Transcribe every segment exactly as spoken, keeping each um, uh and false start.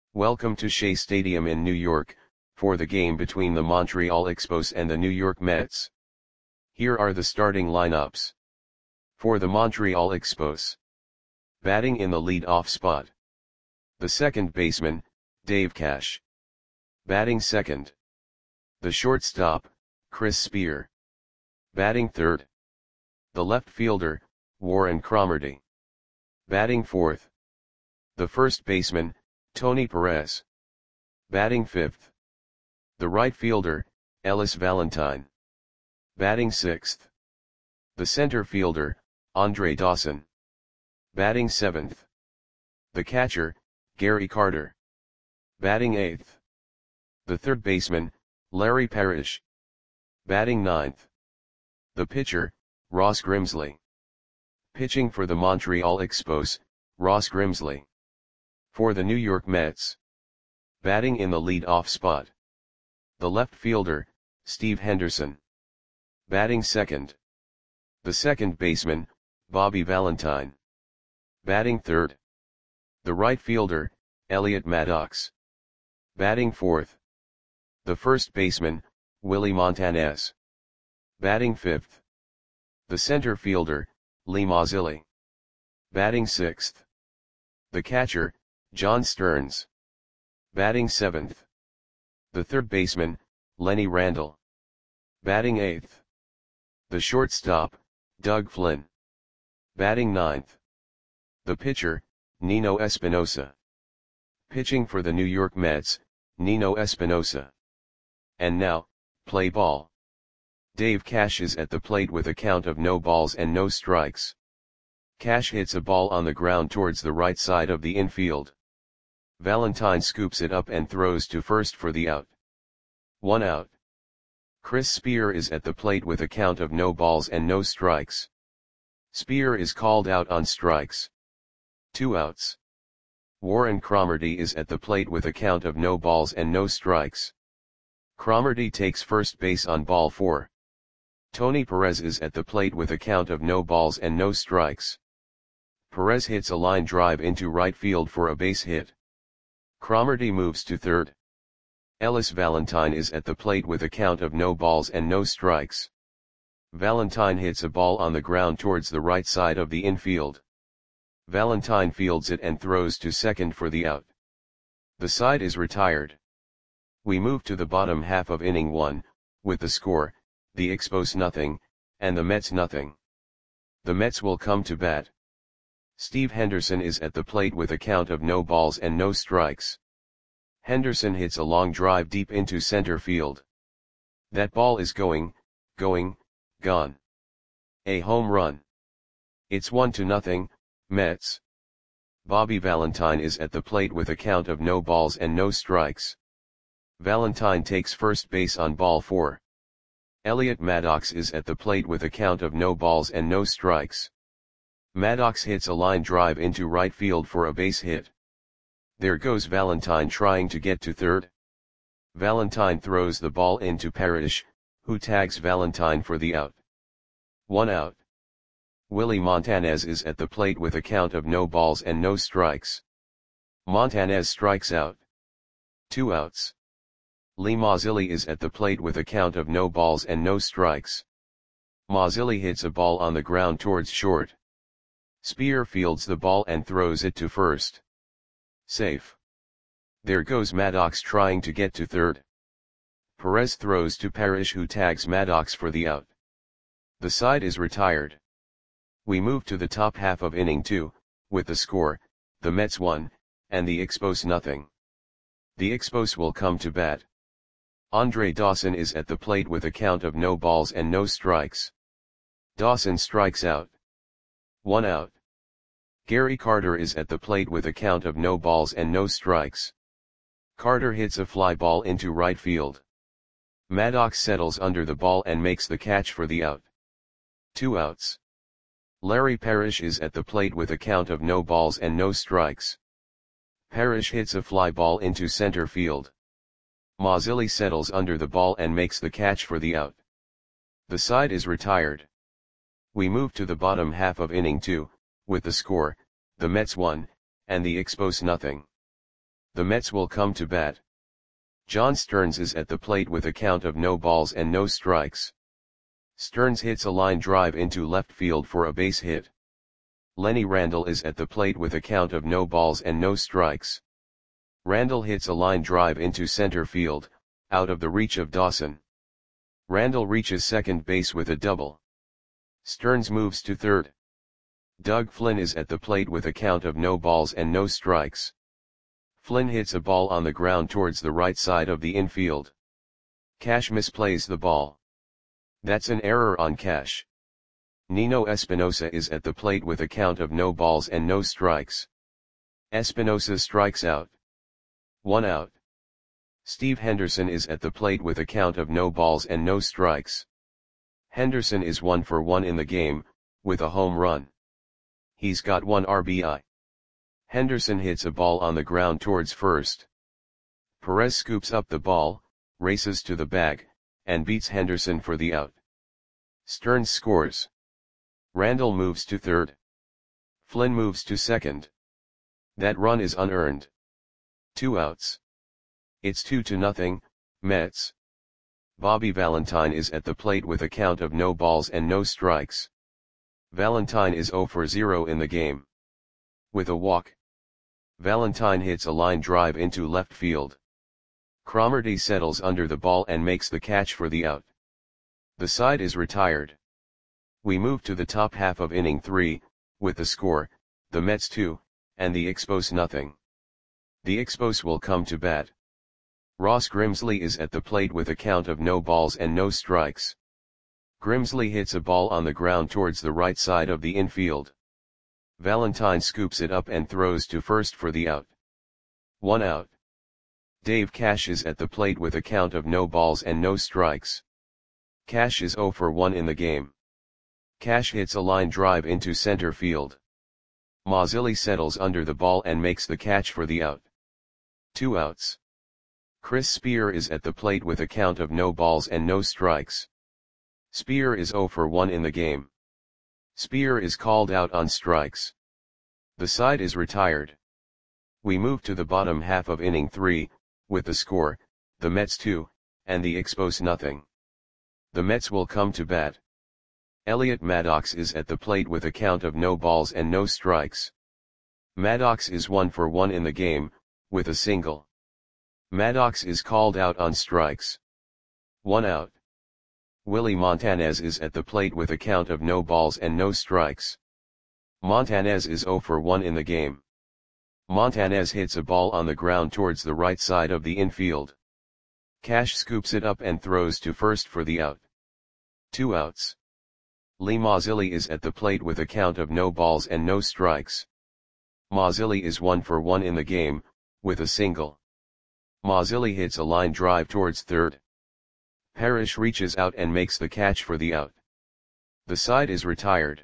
Welcome to Shea Stadium in New York, for the game between the Montreal Expos and the New York Mets. Here are the starting lineups. For the Montreal Expos. Batting in the lead-off spot. The second baseman, Dave Cash. Batting second. The shortstop, Chris Spear. Batting third. The left fielder, Warren Cromartie. Batting fourth. The first baseman, Tony Perez. Batting fifth. The right fielder, Ellis Valentine. Batting sixth. The center fielder, Andre Dawson. Batting seventh. The catcher, Gary Carter. Batting eighth. The third baseman, Larry Parrish. Batting ninth. The pitcher, Ross Grimsley. Pitching for the Montreal Expos, Ross Grimsley. For the New York Mets. Batting in the lead-off spot. The left fielder, Steve Henderson. Batting second. The second baseman, Bobby Valentine. Batting third. The right fielder, Elliot Maddox. Batting fourth. The first baseman, Willie Montanez. Batting fifth. The center fielder, Lee Mazzilli. Batting sixth. The catcher, John Stearns. Batting seventh. The third baseman, Lenny Randle. Batting eighth. The shortstop, Doug Flynn. Batting ninth. The pitcher, Nino Espinosa. Pitching for the New York Mets, Nino Espinosa. And now, play ball. Dave Cash is at the plate with a count of no balls and no strikes. Cash hits a ball on the ground towards the right side of the infield. Valentine scoops it up and throws to first for the out. One out. Chris Spear is at the plate with a count of no balls and no strikes. Spear is called out on strikes. Two outs. Warren Cromartie is at the plate with a count of no balls and no strikes. Cromartie takes first base on ball four. Tony Perez is at the plate with a count of no balls and no strikes. Perez hits a line drive into right field for a base hit. Cromartie moves to third. Ellis Valentine is at the plate with a count of no balls and no strikes. Valentine hits a ball on the ground towards the right side of the infield. Valentine fields it and throws to second for the out. The side is retired. We move to the bottom half of inning one, with the score, the Expos nothing, and the Mets nothing. The Mets will come to bat. Steve Henderson is at the plate with a count of no balls and no strikes. Henderson hits a long drive deep into center field. That ball is going, going, gone. A home run. It's one to nothing, Mets. Bobby Valentine is at the plate with a count of no balls and no strikes. Valentine takes first base on ball four. Elliot Maddox is at the plate with a count of no balls and no strikes. Maddox hits a line drive into right field for a base hit. There goes Valentine trying to get to third. Valentine throws the ball into Parrish, who tags Valentine for the out. One out. Willie Montanez is at the plate with a count of no balls and no strikes. Montanez strikes out. Two outs. Lee Mazzilli is at the plate with a count of no balls and no strikes. Mazzilli hits a ball on the ground towards short. Spear fields the ball and throws it to first. Safe. There goes Maddox trying to get to third. Perez throws to Parrish, who tags Maddox for the out. The side is retired. We move to the top half of inning two, with the score, the Mets one, and the Expos nothing. The Expos will come to bat. Andre Dawson is at the plate with a count of no balls and no strikes. Dawson strikes out. One out. Gary Carter is at the plate with a count of no balls and no strikes. Carter hits a fly ball into right field. Maddox settles under the ball and makes the catch for the out. Two outs. Larry Parrish is at the plate with a count of no balls and no strikes. Parrish hits a fly ball into center field. Mazzilli settles under the ball and makes the catch for the out. The side is retired. We move to the bottom half of inning two, with the score, the Mets one, and the Expos nothing. the Mets will come to bat. John Stearns is at the plate with a count of no balls and no strikes. Stearns hits a line drive into left field for a base hit. Lenny Randle is at the plate with a count of no balls and no strikes. Randle hits a line drive into center field, out of the reach of Dawson. Randle reaches second base with a double. Stearns moves to third. Doug Flynn is at the plate with a count of no balls and no strikes. Flynn hits a ball on the ground towards the right side of the infield. Cash misplays the ball. That's an error on Cash. Nino Espinosa is at the plate with a count of no balls and no strikes. Espinosa strikes out. One out. Steve Henderson is at the plate with a count of no balls and no strikes. Henderson is one for one in the game, with a home run. He's got one R B I. Henderson hits a ball on the ground towards first. Perez scoops up the ball, races to the bag, and beats Henderson for the out. Stearns scores. Randle moves to third. Flynn moves to second. That run is unearned. Two outs. It's two to nothing, Mets. Bobby Valentine is at the plate with a count of no balls and no strikes. Valentine is zero for zero in the game. With a walk. Valentine hits a line drive into left field. Cromartie settles under the ball and makes the catch for the out. The side is retired. We move to the top half of inning three, with the score, the Mets two, and the Expos nothing. The Expos will come to bat. Ross Grimsley is at the plate with a count of no balls and no strikes. Grimsley hits a ball on the ground towards the right side of the infield. Valentine scoops it up and throws to first for the out. One out. Dave Cash is at the plate with a count of no balls and no strikes. Cash is zero for one in the game. Cash hits a line drive into center field. Mazzilli settles under the ball and makes the catch for the out. Two outs. Chris Spear is at the plate with a count of no balls and no strikes. Spear is zero for one in the game. Spear is called out on strikes. The side is retired. We move to the bottom half of inning three, with the score, the Mets two, and the Expos nothing. The Mets will come to bat. Elliot Maddox is at the plate with a count of no balls and no strikes. Maddox is one for one in the game, with a single. Maddox is called out on strikes. One out. Willie Montanez is at the plate with a count of no balls and no strikes. Montanez is zero for one in the game. Montanez hits a ball on the ground towards the right side of the infield. Cash scoops it up and throws to first for the out. Two outs. Lee Mazzilli is at the plate with a count of no balls and no strikes. Mazzilli is one for one in the game, with a single. Mazzilli hits a line drive towards third. Parrish reaches out and makes the catch for the out. The side is retired.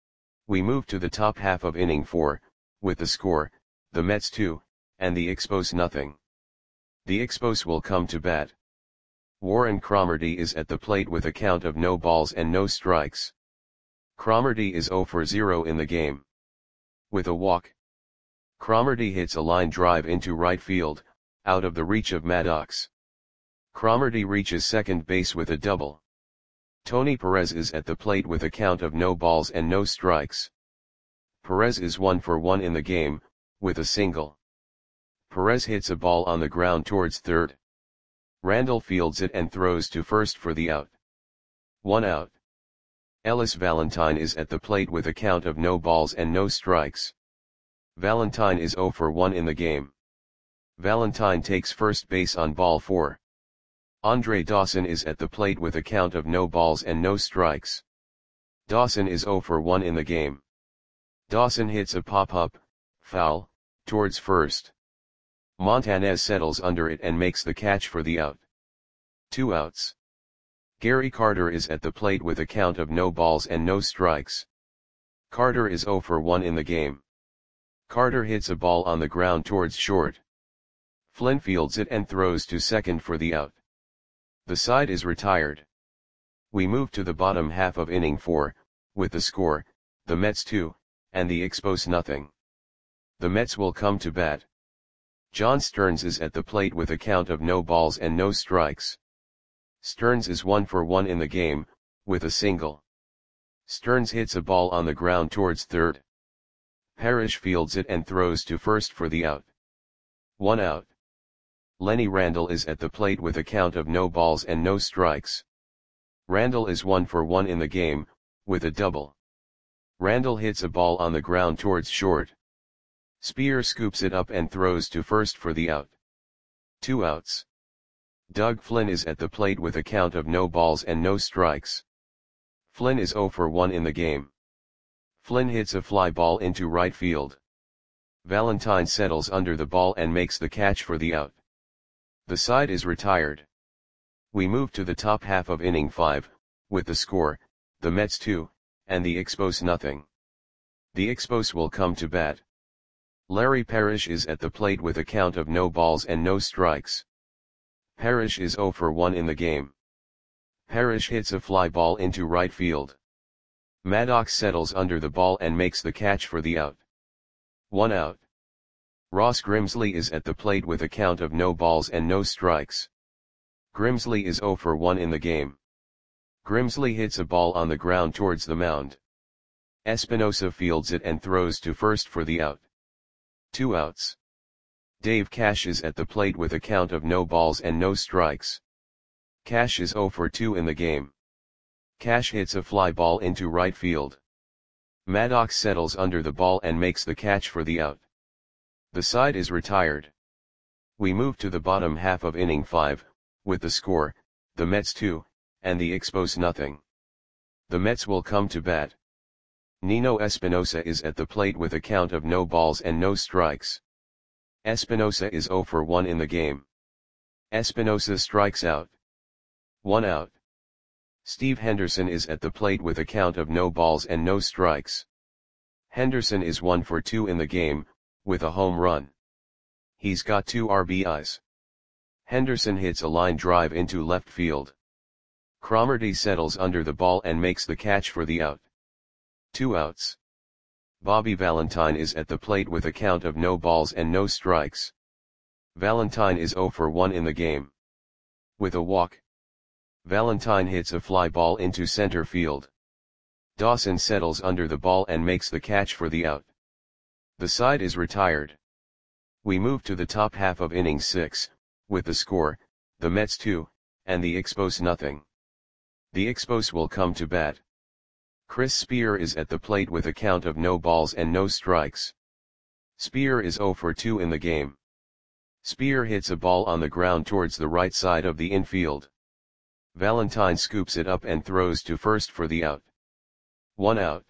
We move to the top half of inning four, with the score, the Mets two, and the Expos nothing. The Expos will come to bat. Warren Cromartie is at the plate with a count of no balls and no strikes. Cromartie is zero for zero in the game. With a walk. Cromartie hits a line drive into right field, out of the reach of Maddox. Cromartie reaches second base with a double. Tony Perez is at the plate with a count of no balls and no strikes. Perez is one for one in the game, with a single. Perez hits a ball on the ground towards third. Randle fields it and throws to first for the out. One out. Ellis Valentine is at the plate with a count of no balls and no strikes. Valentine is zero for one in the game. Valentine takes first base on ball four. Andre Dawson is at the plate with a count of no balls and no strikes. Dawson is zero for one in the game. Dawson hits a pop-up, foul, towards first. Montanez settles under it and makes the catch for the out. Two outs. Gary Carter is at the plate with a count of no balls and no strikes. Carter is zero for one in the game. Carter hits a ball on the ground towards short. Flynn fields it and throws to second for the out. The side is retired. We move to the bottom half of inning four, with the score, the Mets two, and the Expos nothing. The Mets will come to bat. John Stearns is at the plate with a count of no balls and no strikes. Stearns is one for one in the game, with a single. Stearns hits a ball on the ground towards third. Parrish fields it and throws to first for the out. One out. Lenny Randle is at the plate with a count of no balls and no strikes. Randle is one for one in the game, with a double. Randle hits a ball on the ground towards short. Spear scoops it up and throws to first for the out. Two outs. Doug Flynn is at the plate with a count of no balls and no strikes. Flynn is zero for one in the game. Flynn hits a fly ball into right field. Valentine settles under the ball and makes the catch for the out. The side is retired. We move to the top half of inning five, with the score, the Mets two, and the Expos nothing. The Expos will come to bat. Larry Parrish is at the plate with a count of no balls and no strikes. Parrish is zero for one in the game. Parrish hits a fly ball into right field. Maddox settles under the ball and makes the catch for the out. One out. Ross Grimsley is at the plate with a count of no balls and no strikes. Grimsley is zero for one in the game. Grimsley hits a ball on the ground towards the mound. Espinosa fields it and throws to first for the out. Two outs. Dave Cash is at the plate with a count of no balls and no strikes. Cash is zero for two in the game. Cash hits a fly ball into right field. Maddox settles under the ball and makes the catch for the out. The side is retired. We move to the bottom half of inning five, with the score, the Mets two, and the Expos nothing. The Mets will come to bat. Nino Espinosa is at the plate with a count of no balls and no strikes. Espinosa is zero for one in the game. Espinosa strikes out. One out. Steve Henderson is at the plate with a count of no balls and no strikes. Henderson is one for two in the game, with a home run. He's got two R B Is. Henderson hits a line drive into left field. Cromartie settles under the ball and makes the catch for the out. Two outs. Bobby Valentine is at the plate with a count of no balls and no strikes. Valentine is zero for one in the game. With a walk. Valentine hits a fly ball into center field. Dawson settles under the ball and makes the catch for the out. The side is retired. We move to the top half of inning six, with the score, the Mets two, and the Expos nothing. The Expos will come to bat. Chris Spear is at the plate with a count of no balls and no strikes. Spear is zero for two in the game. Spear hits a ball on the ground towards the right side of the infield. Valentine scoops it up and throws to first for the out. One out.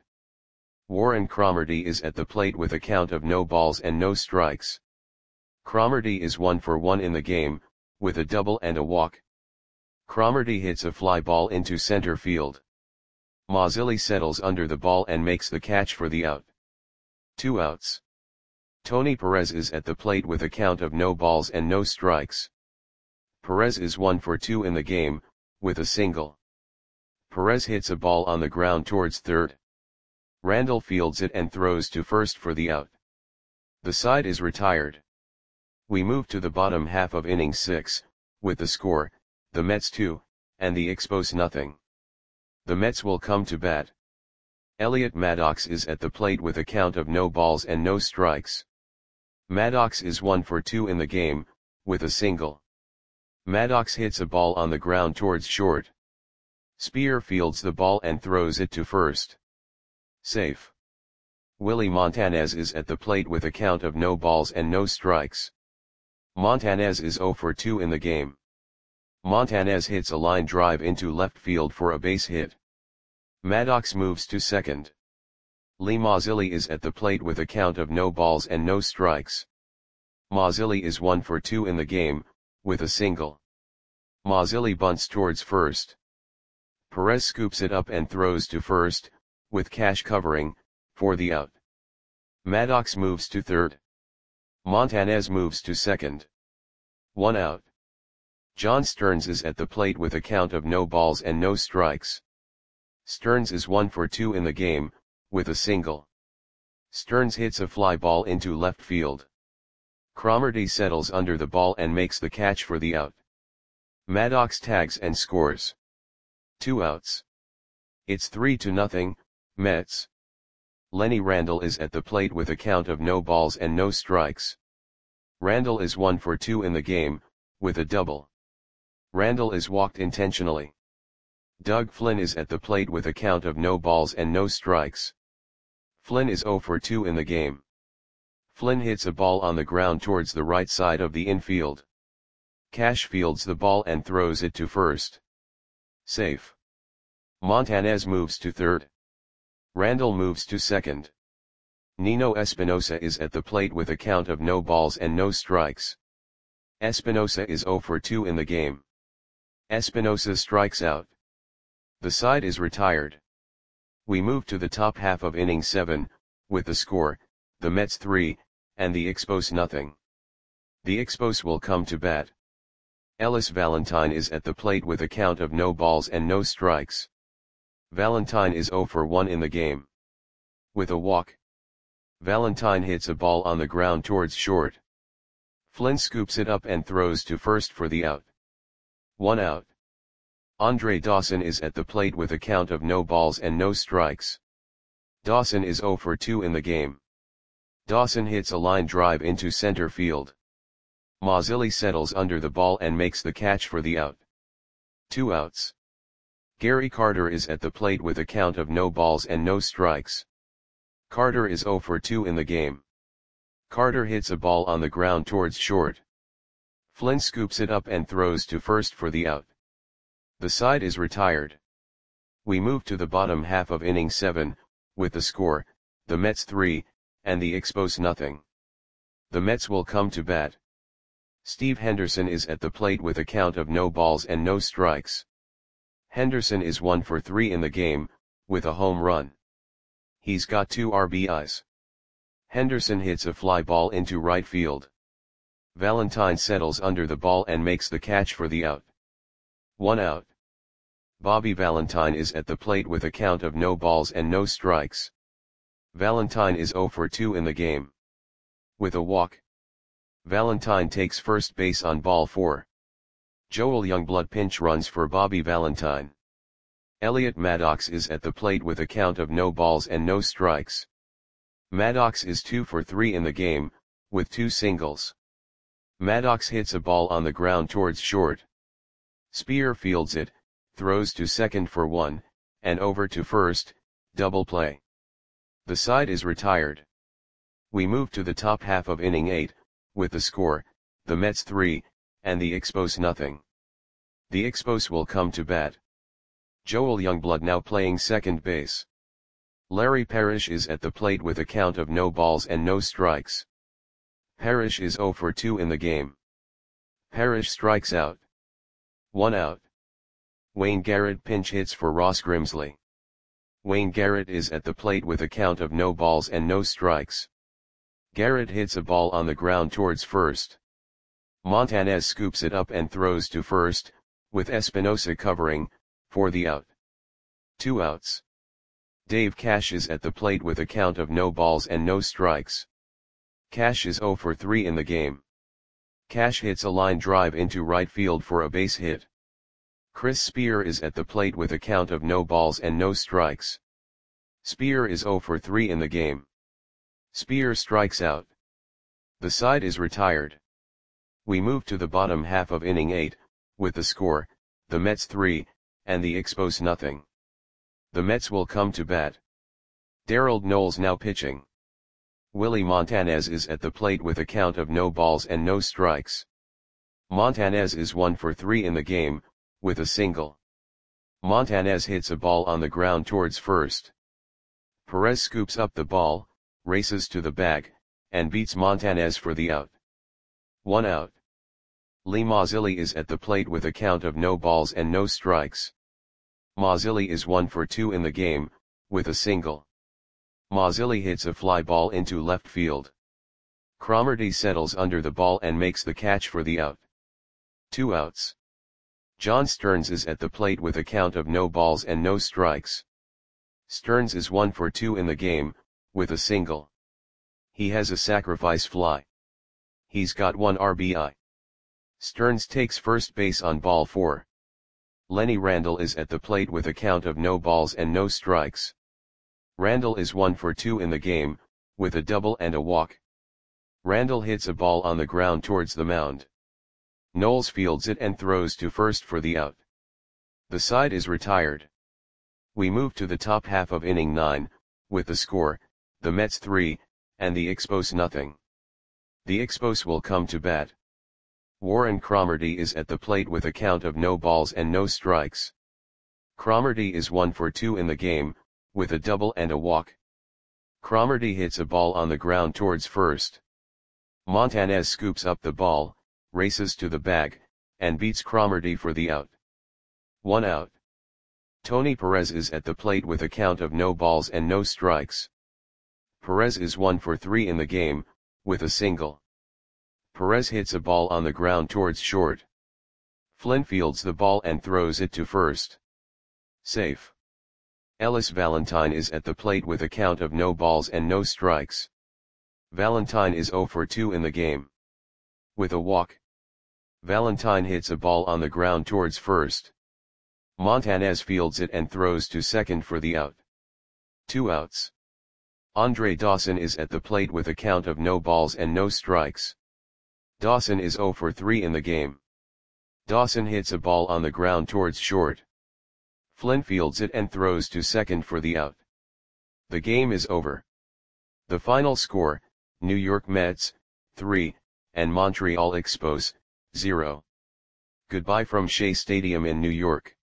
Warren Cromartie is at the plate with a count of no balls and no strikes. Cromartie is one for one in the game, with a double and a walk. Cromartie hits a fly ball into center field. Mazzilli settles under the ball and makes the catch for the out. Two outs. Tony Perez is at the plate with a count of no balls and no strikes. Perez is one for two in the game, with a single. Perez hits a ball on the ground towards third. Randle fields it and throws to first for the out. The side is retired. We move to the bottom half of inning six, with the score, the Mets two, and the Expos nothing. The Mets will come to bat. Elliot Maddox is at the plate with a count of no balls and no strikes. Maddox is one for two in the game, with a single. Maddox hits a ball on the ground towards short. Spear fields the ball and throws it to first. Safe. Willie Montanez is at the plate with a count of no balls and no strikes. Montanez is zero for two in the game. Montanez hits a line drive into left field for a base hit. Maddox moves to second. Lee Mazzilli is at the plate with a count of no balls and no strikes. Mazzilli is one for two in the game, with a single. Mazzilli bunts towards first. Perez scoops it up and throws to first, with Cash covering, for the out. Maddox moves to third. Montanez moves to second. One out. John Stearns is at the plate with a count of no balls and no strikes. Stearns is one for two in the game, with a single. Stearns hits a fly ball into left field. Cromartie settles under the ball and makes the catch for the out. Maddox tags and scores. Two outs. It's three to nothing, Mets. Lenny Randle is at the plate with a count of no balls and no strikes. Randle is one for two in the game, with a double. Randle is walked intentionally. Doug Flynn is at the plate with a count of no balls and no strikes. Flynn is zero for two in the game. Flynn hits a ball on the ground towards the right side of the infield. Cash fields the ball and throws it to first. Safe. Montanez moves to third. Randle moves to second. Nino Espinosa is at the plate with a count of no balls and no strikes. Espinosa is zero for two in the game. Espinosa strikes out. The side is retired. We move to the top half of inning seven, with the score, the Mets three, and the Expos nothing. The Expos will come to bat. Ellis Valentine is at the plate with a count of no balls and no strikes. Valentine is zero for one in the game. With a walk. Valentine hits a ball on the ground towards short. Flynn scoops it up and throws to first for the out. One out. Andre Dawson is at the plate with a count of no balls and no strikes. Dawson is zero for two in the game. Dawson hits a line drive into center field. Mazzilli settles under the ball and makes the catch for the out. Two outs. Gary Carter is at the plate with a count of no balls and no strikes. Carter is zero for two in the game. Carter hits a ball on the ground towards short. Flynn scoops it up and throws to first for the out. The side is retired. We move to the bottom half of inning seven, with the score, the Mets three, and the Expos nothing. The Mets will come to bat. Steve Henderson is at the plate with a count of no balls and no strikes. Henderson is one for three in the game, with a home run. He's got two R B Is. Henderson hits a fly ball into right field. Valentine settles under the ball and makes the catch for the out. One out. Bobby Valentine is at the plate with a count of no balls and no strikes. Valentine is zero for two in the game. With a walk. Valentine takes first base on ball four. Joel Youngblood pinch runs for Bobby Valentine. Elliot Maddox is at the plate with a count of no balls and no strikes. Maddox is two for three in the game, with two singles. Maddox hits a ball on the ground towards short. Spear fields it, throws to second for one, and over to first, double play. The side is retired. We move to the top half of inning eight, with the score, the Mets three, and the Expos nothing. The Expos will come to bat. Joel Youngblood now playing second base. Larry Parrish is at the plate with a count of no balls and no strikes. Parrish is zero for two in the game. Parrish strikes out. One out. Wayne Garrett pinch hits for Ross Grimsley. Wayne Garrett is at the plate with a count of no balls and no strikes. Garrett hits a ball on the ground towards first. Montanez scoops it up and throws to first, with Espinosa covering, for the out. Two outs. Dave Cash is at the plate with a count of no balls and no strikes. Cash is zero for three in the game. Cash hits a line drive into right field for a base hit. Chris Spear is at the plate with a count of no balls and no strikes. Spear is zero for three in the game. Spear strikes out. The side is retired. We move to the bottom half of inning eight, with the score, the Mets three, and the Expos nothing. The Mets will come to bat. Darrell Knowles now pitching. Willie Montanez is at the plate with a count of no balls and no strikes. Montanez is one for three in the game, with a single. Montanez hits a ball on the ground towards first. Perez scoops up the ball, races to the bag, and beats Montanez for the out. One out. Lee Mazzilli is at the plate with a count of no balls and no strikes. Mazzilli is one for two in the game, with a single. Mazzilli hits a fly ball into left field. Cromartie settles under the ball and makes the catch for the out. Two outs. John Stearns is at the plate with a count of no balls and no strikes. Stearns is one for two in the game, with a single. He has a sacrifice fly. he's got one R B I. Stearns takes first base on ball four. Lenny Randle is at the plate with a count of no balls and no strikes. Randle is one for two in the game, with a double and a walk. Randle hits a ball on the ground towards the mound. Knowles fields it and throws to first for the out. The side is retired. We move to the top half of inning nine, with the score, the Mets three, and the Expos nothing. The Expos will come to bat. Warren Cromartie is at the plate with a count of no balls and no strikes. Cromartie is one for two in the game, with a double and a walk. Cromartie hits a ball on the ground towards first. Montanez scoops up the ball, races to the bag, and beats Cromartie for the out. One out. Tony Perez is at the plate with a count of no balls and no strikes. Perez is one for three in the game, with a single. Perez hits a ball on the ground towards short. Flynn fields the ball and throws it to first. Safe. Ellis Valentine is at the plate with a count of no balls and no strikes. Valentine is zero for two in the game. With a walk. Valentine hits a ball on the ground towards first. Montanez fields it and throws to second for the out. Two outs. Andre Dawson is at the plate with a count of no balls and no strikes. Dawson is zero for three in the game. Dawson hits a ball on the ground towards short. Flynn fields it and throws to second for the out. The game is over. The final score, New York Mets, three, and Montreal Expos, zero. Goodbye from Shea Stadium in New York.